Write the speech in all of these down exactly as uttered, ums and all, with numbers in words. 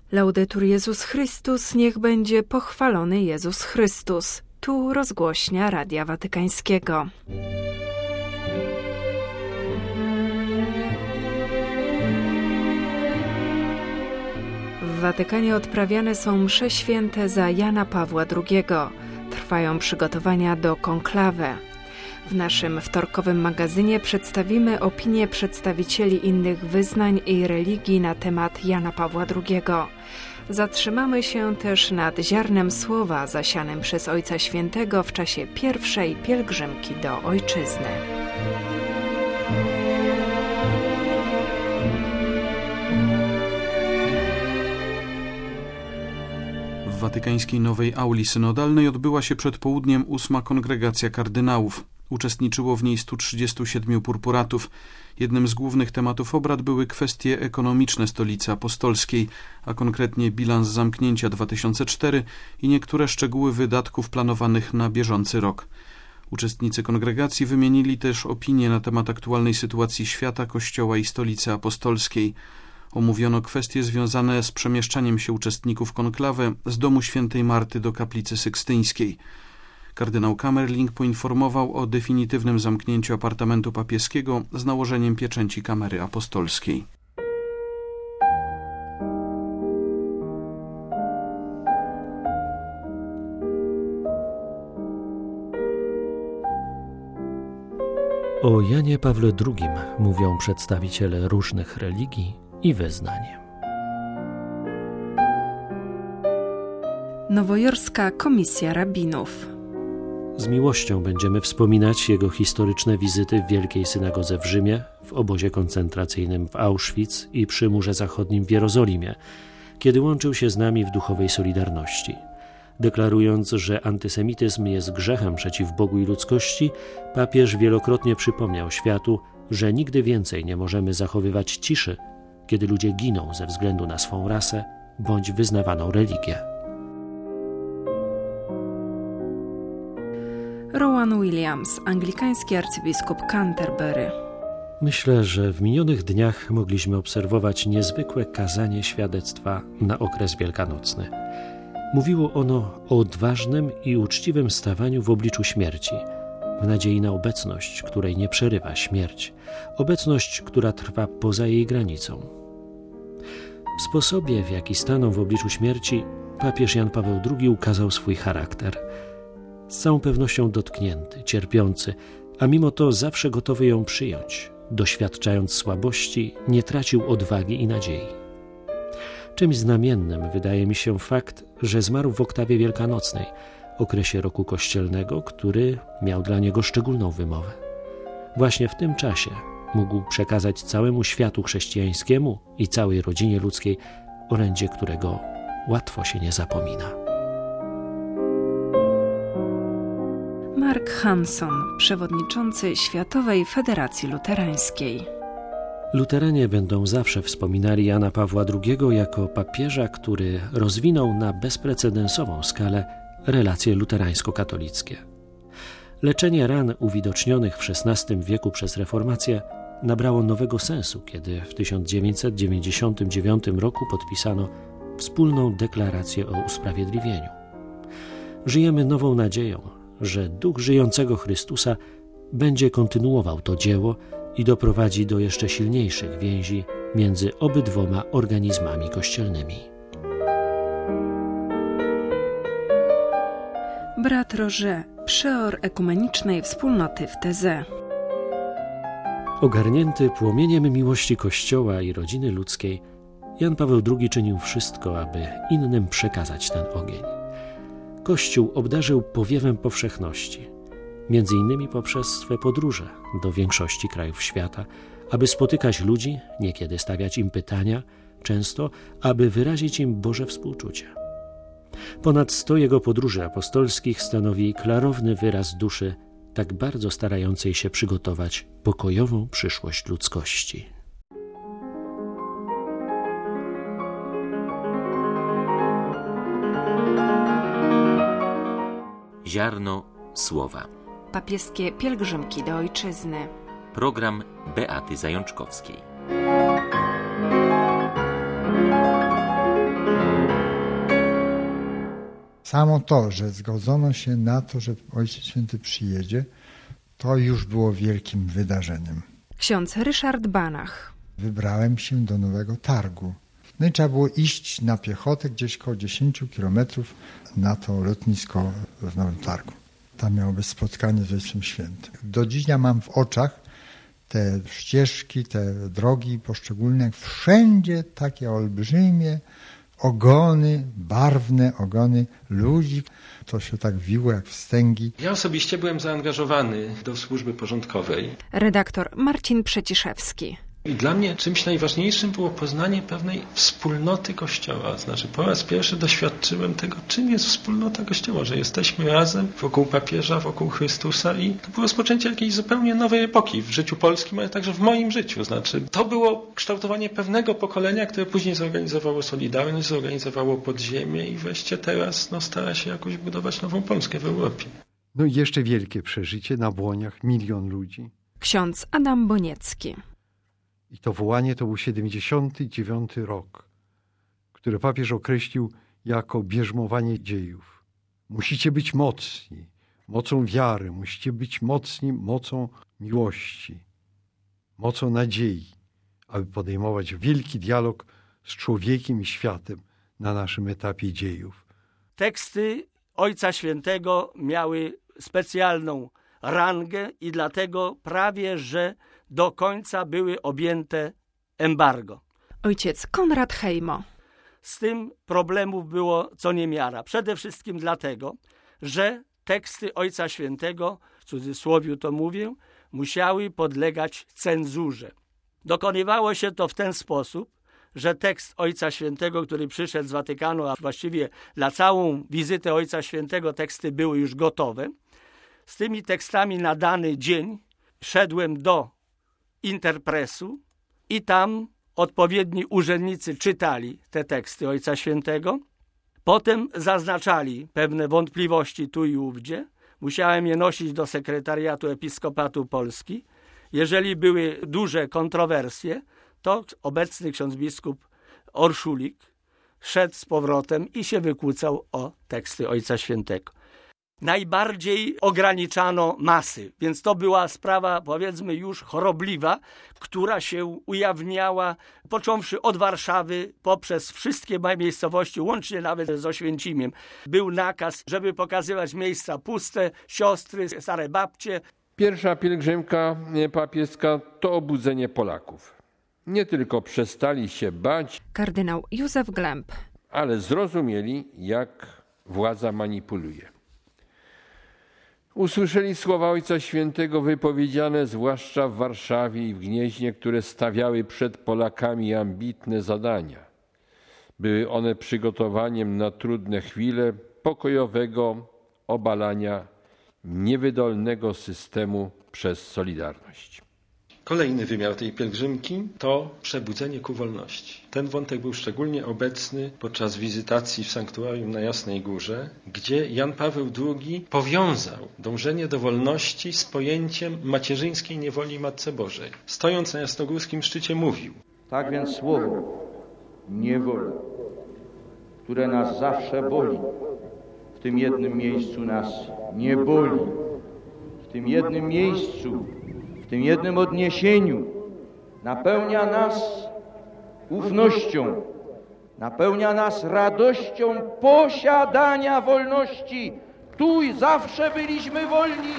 Laudetur Jezus Chrystus, niech będzie pochwalony Jezus Chrystus. Tu rozgłośnia Radia Watykańskiego. W Watykanie odprawiane są msze święte za Jana Pawła drugiego. Trwają przygotowania do konklawe. W naszym wtorkowym magazynie przedstawimy opinię przedstawicieli innych wyznań i religii na temat Jana Pawła drugiego. Zatrzymamy się też nad ziarnem słowa zasianym przez Ojca Świętego w czasie pierwszej pielgrzymki do Ojczyzny. W watykańskiej nowej auli synodalnej odbyła się przed południem ósma kongregacja kardynałów. Uczestniczyło w niej stu trzydziestu siedmiu purpuratów. Jednym z głównych tematów obrad były kwestie ekonomiczne Stolicy Apostolskiej, a konkretnie bilans zamknięcia dwa tysiące czwarty i niektóre szczegóły wydatków planowanych na bieżący rok. Uczestnicy kongregacji wymienili też opinie na temat aktualnej sytuacji świata, Kościoła i Stolicy Apostolskiej. Omówiono kwestie związane z przemieszczaniem się uczestników konklawy z domu świętej Marty do kaplicy sykstyńskiej. Kardynał Kamerling poinformował o definitywnym zamknięciu apartamentu papieskiego z nałożeniem pieczęci kamery apostolskiej. O Janie Pawle drugim mówią przedstawiciele różnych religii i wyznań. Nowojorska Komisja Rabinów. Z miłością będziemy wspominać jego historyczne wizyty w Wielkiej Synagodze w Rzymie, w obozie koncentracyjnym w Auschwitz i przy Murze Zachodnim w Jerozolimie, kiedy łączył się z nami w duchowej solidarności. Deklarując, że antysemityzm jest grzechem przeciw Bogu i ludzkości, papież wielokrotnie przypomniał światu, że nigdy więcej nie możemy zachowywać ciszy, kiedy ludzie giną ze względu na swą rasę bądź wyznawaną religię. Rowan Williams, anglikański arcybiskup Canterbury. Myślę, że w minionych dniach mogliśmy obserwować niezwykłe kazanie świadectwa na okres wielkanocny. Mówiło ono o odważnym i uczciwym stawaniu w obliczu śmierci, w nadziei na obecność, której nie przerywa śmierć, obecność, która trwa poza jej granicą. W sposobie, w jaki stanął w obliczu śmierci, papież Jan Paweł drugi ukazał swój charakter. Z całą pewnością dotknięty, cierpiący, a mimo to zawsze gotowy ją przyjąć, doświadczając słabości, nie tracił odwagi i nadziei. Czymś znamiennym wydaje mi się fakt, że zmarł w oktawie wielkanocnej, okresie roku kościelnego, który miał dla niego szczególną wymowę. Właśnie w tym czasie mógł przekazać całemu światu chrześcijańskiemu i całej rodzinie ludzkiej orędzie, którego łatwo się nie zapomina. Mark Hanson, przewodniczący Światowej Federacji Luterańskiej. Luteranie będą zawsze wspominali Jana Pawła drugiego jako papieża, który rozwinął na bezprecedensową skalę relacje luterańsko-katolickie. Leczenie ran uwidocznionych w szesnastym wieku przez reformację nabrało nowego sensu, kiedy w tysiąc dziewięćset dziewięćdziesiątym dziewiątym roku podpisano wspólną deklarację o usprawiedliwieniu. Żyjemy nową nadzieją, że Duch żyjącego Chrystusa będzie kontynuował to dzieło i doprowadzi do jeszcze silniejszych więzi między obydwoma organizmami kościelnymi. Brat Roger, przeor ekumenicznej wspólnoty w Teze. Ogarnięty płomieniem miłości Kościoła i rodziny ludzkiej, Jan Paweł drugi czynił wszystko, aby innym przekazać ten ogień. Kościół obdarzył powiewem powszechności, między innymi poprzez swe podróże do większości krajów świata, aby spotykać ludzi, niekiedy stawiać im pytania, często aby wyrazić im Boże współczucie. Ponad sto jego podróży apostolskich stanowi klarowny wyraz duszy, tak bardzo starającej się przygotować pokojową przyszłość ludzkości. Ziarno słowa. Papieskie pielgrzymki do Ojczyzny. Program Beaty Zajączkowskiej. Samo to, że zgodzono się na to, że Ojciec Święty przyjedzie, to już było wielkim wydarzeniem. Ksiądz Ryszard Banach. Wybrałem się do Nowego Targu. No i trzeba było iść na piechotę gdzieś koło dziesięć kilometrów na to lotnisko w Nowym Targu. Tam miało być spotkanie z Ojcem Świętym. Do dziś ja mam w oczach te ścieżki, te drogi poszczególne, wszędzie takie olbrzymie ogony, barwne ogony ludzi. To się tak wiło jak wstęgi. Ja osobiście byłem zaangażowany do służby porządkowej. Redaktor Marcin Przeciszewski. I dla mnie czymś najważniejszym było poznanie pewnej wspólnoty Kościoła. Znaczy po raz pierwszy doświadczyłem tego, czym jest wspólnota Kościoła, że jesteśmy razem wokół papieża, wokół Chrystusa i to było rozpoczęcie jakiejś zupełnie nowej epoki w życiu polskim, ale także w moim życiu. Znaczy to było kształtowanie pewnego pokolenia, które później zorganizowało Solidarność, zorganizowało Podziemie i wreszcie teraz no, stara się jakoś budować nową Polskę w Europie. No i jeszcze wielkie przeżycie na Błoniach, milion ludzi. Ksiądz Adam Boniecki. I to wołanie to był siedemdziesiąty dziewiąty rok, który papież określił jako bierzmowanie dziejów. Musicie być mocni, mocą wiary, musicie być mocni mocą miłości, mocą nadziei, aby podejmować wielki dialog z człowiekiem i światem na naszym etapie dziejów. Teksty Ojca Świętego miały specjalną rangę i dlatego prawie, że do końca były objęte embargo. Ojciec Konrad Hejmo. Z tym problemów było co niemiara. Przede wszystkim dlatego, że teksty Ojca Świętego, w cudzysłowie to mówię, musiały podlegać cenzurze. Dokonywało się to w ten sposób, że tekst Ojca Świętego, który przyszedł z Watykanu, a właściwie na całą wizytę Ojca Świętego teksty były już gotowe, z tymi tekstami na dany dzień szedłem do interpresu i tam odpowiedni urzędnicy czytali te teksty Ojca Świętego. Potem zaznaczali pewne wątpliwości tu i ówdzie. Musiałem je nosić do sekretariatu Episkopatu Polski. Jeżeli były duże kontrowersje, to obecny ksiądz biskup Orszulik szedł z powrotem i się wykłócał o teksty Ojca Świętego. Najbardziej ograniczano masy, więc to była sprawa, powiedzmy, już chorobliwa, która się ujawniała, począwszy od Warszawy, poprzez wszystkie miejscowości, łącznie nawet z Oświęcimiem. Był nakaz, żeby pokazywać miejsca puste, siostry, stare babcie. Pierwsza pielgrzymka papieska to obudzenie Polaków. Nie tylko przestali się bać, Kardynał Józef Glemp. ale zrozumieli, jak władza manipuluje. Usłyszeli słowa Ojca Świętego wypowiedziane zwłaszcza w Warszawie i w Gnieźnie, które stawiały przed Polakami ambitne zadania. Były one przygotowaniem na trudne chwile pokojowego obalania niewydolnego systemu przez Solidarność. Kolejny wymiar tej pielgrzymki to przebudzenie ku wolności. Ten wątek był szczególnie obecny podczas wizytacji w sanktuarium na Jasnej Górze, gdzie Jan Paweł drugi powiązał dążenie do wolności z pojęciem macierzyńskiej niewoli Matce Bożej. Stojąc na jasnogórskim szczycie mówił: tak więc słowo niewola, które nas zawsze boli, w tym jednym miejscu nas nie boli, w tym jednym miejscu, w tym jednym odniesieniu napełnia nas ufnością, napełnia nas radością posiadania wolności. Tu i zawsze byliśmy wolni.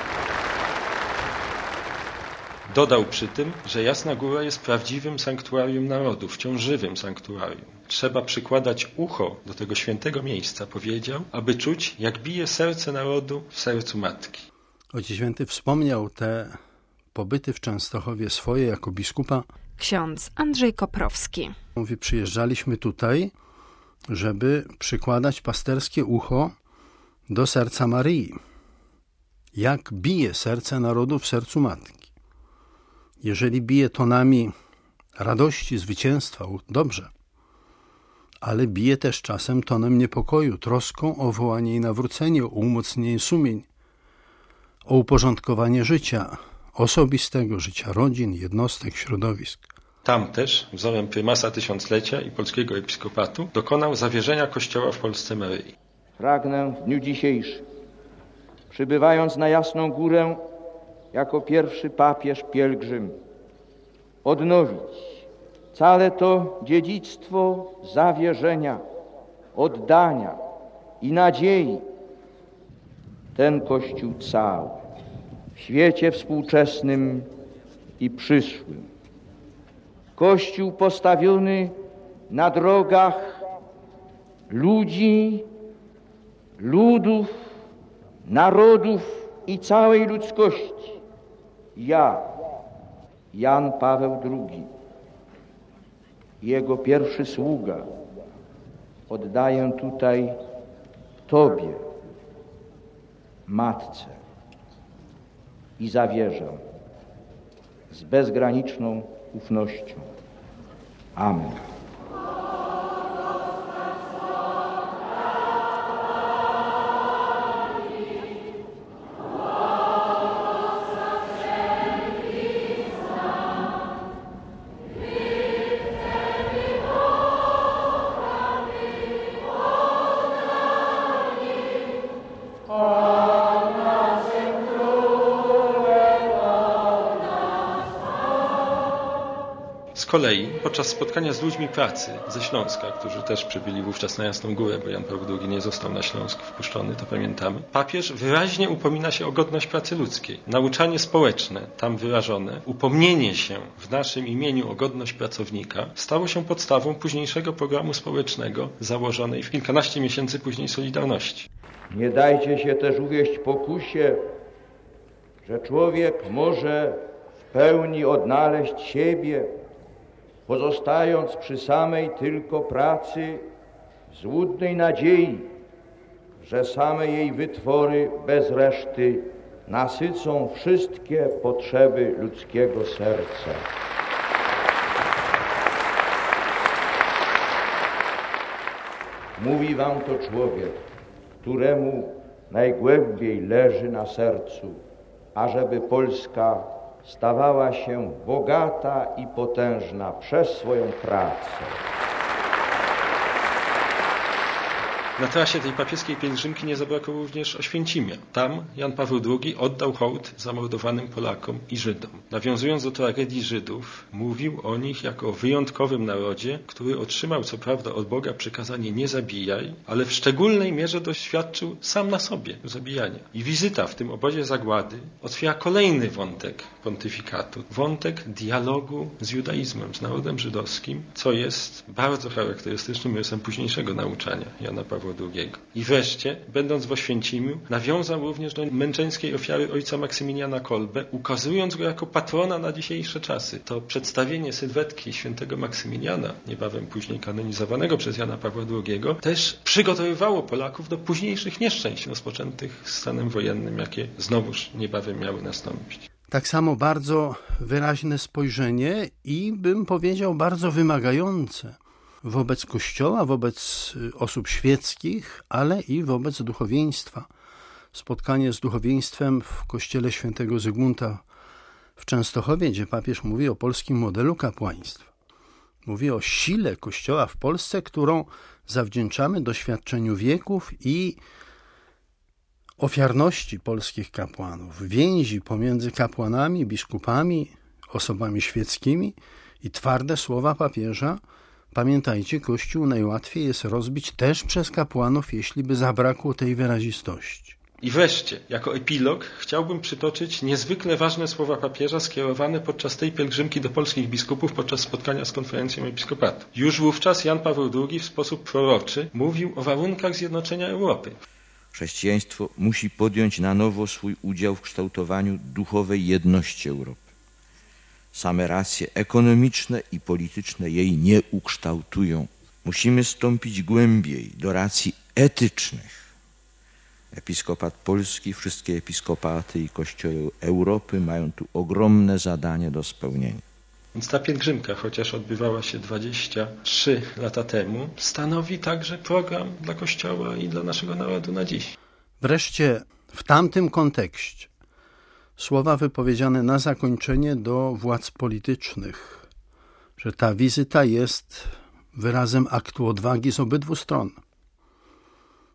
Dodał przy tym, że Jasna Góra jest prawdziwym sanktuarium narodu, wciąż żywym sanktuarium. Trzeba przykładać ucho do tego świętego miejsca, powiedział, aby czuć, jak bije serce narodu w sercu Matki. Ojciec Święty wspomniał te pobyty w Częstochowie swoje jako biskupa. Ksiądz Andrzej Koprowski. Mówi, przyjeżdżaliśmy tutaj, żeby przykładać pasterskie ucho do serca Maryi. Jak bije serce narodu w sercu Matki. Jeżeli bije tonami radości, zwycięstwa, dobrze. Ale bije też czasem tonem niepokoju, troską o wołanie i nawrócenie, o umocnienie sumień, o uporządkowanie życia osobistego, życia rodzin, jednostek, środowisk. Tam też, wzorem prymasa tysiąclecia i polskiego episkopatu, dokonał zawierzenia Kościoła w Polsce Maryi. pragnę w dniu dzisiejszym, przybywając na Jasną Górę jako pierwszy papież pielgrzym, odnowić całe to dziedzictwo zawierzenia, oddania i nadziei. Ten Kościół cały w świecie współczesnym i przyszłym. Kościół postawiony na drogach ludzi, ludów, narodów i całej ludzkości. Ja, Jan Paweł drugi, jego pierwszy sługa, oddaję tutaj Tobie, Matce, i zawierzam z bezgraniczną ufnością. Amen. Z kolei podczas spotkania z ludźmi pracy ze Śląska, którzy też przybyli wówczas na Jasną Górę, bo Jan Paweł drugi nie został na Śląsk wpuszczony, to pamiętamy, papież wyraźnie upomina się o godność pracy ludzkiej. Nauczanie społeczne, tam wyrażone, upomnienie się w naszym imieniu o godność pracownika stało się podstawą późniejszego programu społecznego założonej w kilkanaście miesięcy później Solidarności. Nie dajcie się też uwieść pokusie, że człowiek może w pełni odnaleźć siebie, pozostając przy samej tylko pracy, w złudnej nadziei, że same jej wytwory bez reszty nasycą wszystkie potrzeby ludzkiego serca. Mówi wam to człowiek, któremu najgłębiej leży na sercu, ażeby Polska stawała się bogata i potężna przez swoją pracę. Na trasie tej papieskiej pielgrzymki nie zabrakło również Oświęcimia. Tam Jan Paweł drugi oddał hołd zamordowanym Polakom i Żydom. Nawiązując do tragedii Żydów, mówił o nich jako o wyjątkowym narodzie, który otrzymał co prawda od Boga przykazanie nie zabijaj, ale w szczególnej mierze doświadczył sam na sobie zabijania. I wizyta w tym obozie zagłady otwiera kolejny wątek pontyfikatu. Wątek dialogu z judaizmem, z narodem żydowskim, co jest bardzo charakterystycznym rysem późniejszego nauczania Jana Pawła drugiego. I wreszcie, będąc w Oświęcimiu, nawiązał również do męczeńskiej ofiary ojca Maksymiliana Kolbe, ukazując go jako patrona na dzisiejsze czasy. To przedstawienie sylwetki świętego Maksymiliana, niebawem później kanonizowanego przez Jana Pawła drugiego, też przygotowywało Polaków do późniejszych nieszczęść rozpoczętych stanem wojennym, jakie znowuż niebawem miały nastąpić. Tak samo bardzo wyraźne spojrzenie i bym powiedział bardzo wymagające wobec Kościoła, wobec osób świeckich, ale i wobec duchowieństwa. Spotkanie z duchowieństwem w kościele świętego Zygmunta w Częstochowie, gdzie papież mówi o polskim modelu kapłaństwa. Mówi o sile Kościoła w Polsce, którą zawdzięczamy doświadczeniu wieków i ofiarności polskich kapłanów, więzi pomiędzy kapłanami, biskupami, osobami świeckimi i twarde słowa papieża. Pamiętajcie, Kościół najłatwiej jest rozbić też przez kapłanów, jeśli by zabrakło tej wyrazistości. I wreszcie, jako epilog, chciałbym przytoczyć niezwykle ważne słowa papieża skierowane podczas tej pielgrzymki do polskich biskupów podczas spotkania z konferencją episkopatu. Już wówczas Jan Paweł drugi w sposób proroczy mówił o warunkach zjednoczenia Europy. Chrześcijaństwo musi podjąć na nowo swój udział w kształtowaniu duchowej jedności Europy. Same racje ekonomiczne i polityczne jej nie ukształtują. Musimy stąpić głębiej do racji etycznych. Episkopat Polski, wszystkie episkopaty i kościoły Europy mają tu ogromne zadanie do spełnienia. Więc ta pielgrzymka, chociaż odbywała się dwadzieścia trzy lata temu, stanowi także program dla Kościoła i dla naszego narodu na dziś. Wreszcie w tamtym kontekście słowa wypowiedziane na zakończenie do władz politycznych, że ta wizyta jest wyrazem aktu odwagi z obydwu stron.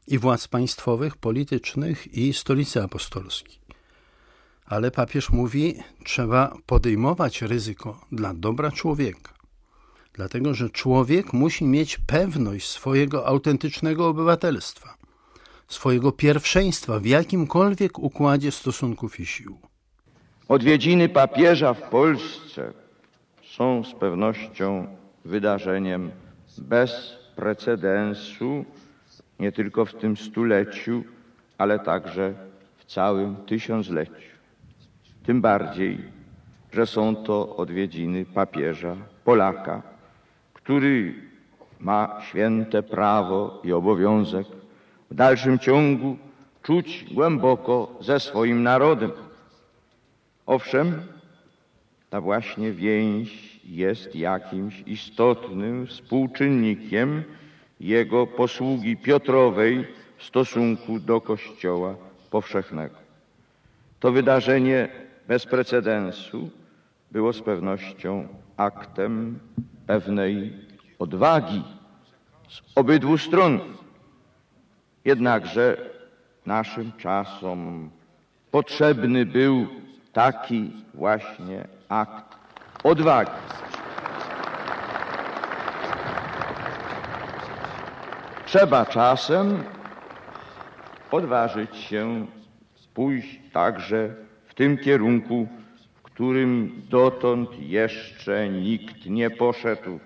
i władz państwowych, politycznych i stolicy apostolskiej. Ale papież mówi, trzeba podejmować ryzyko dla dobra człowieka. Dlatego, że człowiek musi mieć pewność swojego autentycznego obywatelstwa, swojego pierwszeństwa w jakimkolwiek układzie stosunków i sił. Odwiedziny papieża w Polsce są z pewnością wydarzeniem bez precedensu, nie tylko w tym stuleciu, ale także w całym tysiącleciu. Tym bardziej, że są to odwiedziny papieża Polaka, który ma święte prawo i obowiązek w dalszym ciągu czuć głęboko ze swoim narodem. Owszem, ta właśnie więź jest jakimś istotnym współczynnikiem jego posługi Piotrowej w stosunku do Kościoła powszechnego. To wydarzenie bez precedensu było z pewnością aktem pewnej odwagi z obydwu stron. Jednakże naszym czasom potrzebny był taki właśnie akt odwagi. Trzeba czasem odważyć się pójść także w tym kierunku, w którym dotąd jeszcze nikt nie poszedł.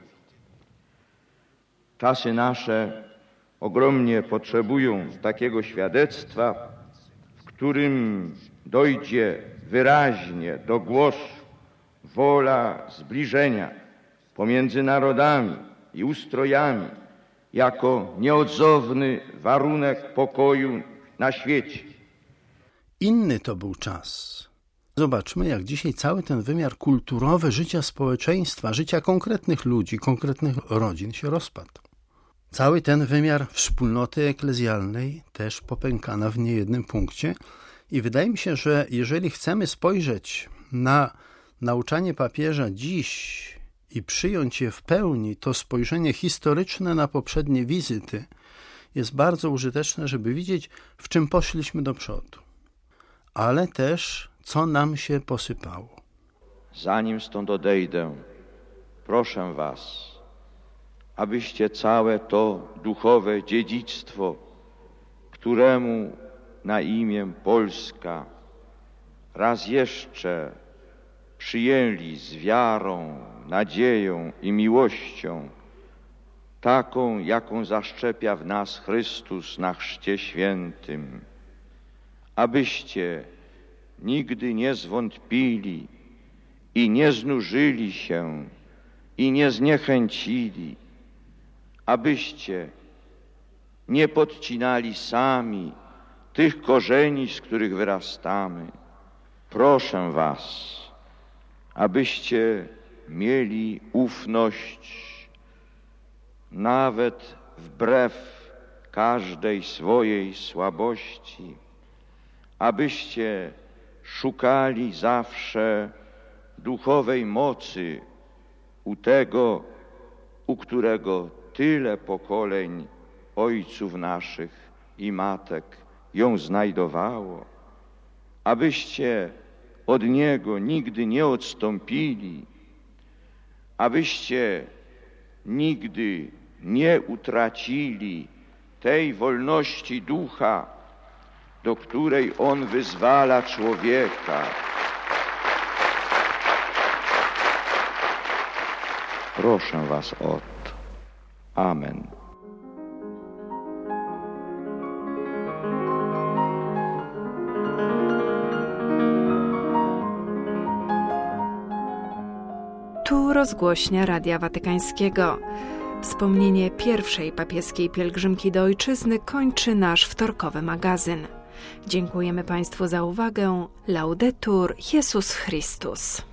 Czasy nasze ogromnie potrzebują takiego świadectwa, w którym dojdzie wyraźnie do głosu wola zbliżenia pomiędzy narodami i ustrojami jako nieodzowny warunek pokoju na świecie. Inny to był czas. Zobaczmy, jak dzisiaj cały ten wymiar kulturowy życia społeczeństwa, życia konkretnych ludzi, konkretnych rodzin się rozpadł. Cały ten wymiar wspólnoty eklezjalnej też popękana w niejednym punkcie i wydaje mi się, że jeżeli chcemy spojrzeć na nauczanie papieża dziś i przyjąć je w pełni, to spojrzenie historyczne na poprzednie wizyty jest bardzo użyteczne, żeby widzieć, w czym poszliśmy do przodu, ale też co nam się posypało. Zanim stąd odejdę, proszę was, abyście całe to duchowe dziedzictwo, któremu na imię Polska, raz jeszcze przyjęli z wiarą, nadzieją i miłością, taką, jaką zaszczepia w nas Chrystus na chrzcie świętym, abyście nigdy nie zwątpili i nie znużyli się i nie zniechęcili, abyście nie podcinali sami tych korzeni, z których wyrastamy. Proszę was, abyście mieli ufność, nawet wbrew każdej swojej słabości, abyście szukali zawsze duchowej mocy u tego, u którego tyle pokoleń ojców naszych i matek ją znajdowało, abyście od Niego nigdy nie odstąpili, abyście nigdy nie utracili tej wolności ducha, do której On wyzwala człowieka. Proszę was o to. Amen. Tu rozgłośnia Radia Watykańskiego. Wspomnienie pierwszej papieskiej pielgrzymki do Ojczyzny kończy nasz wtorkowy magazyn. Dziękujemy Państwu za uwagę. Laudetur Jesus Christus.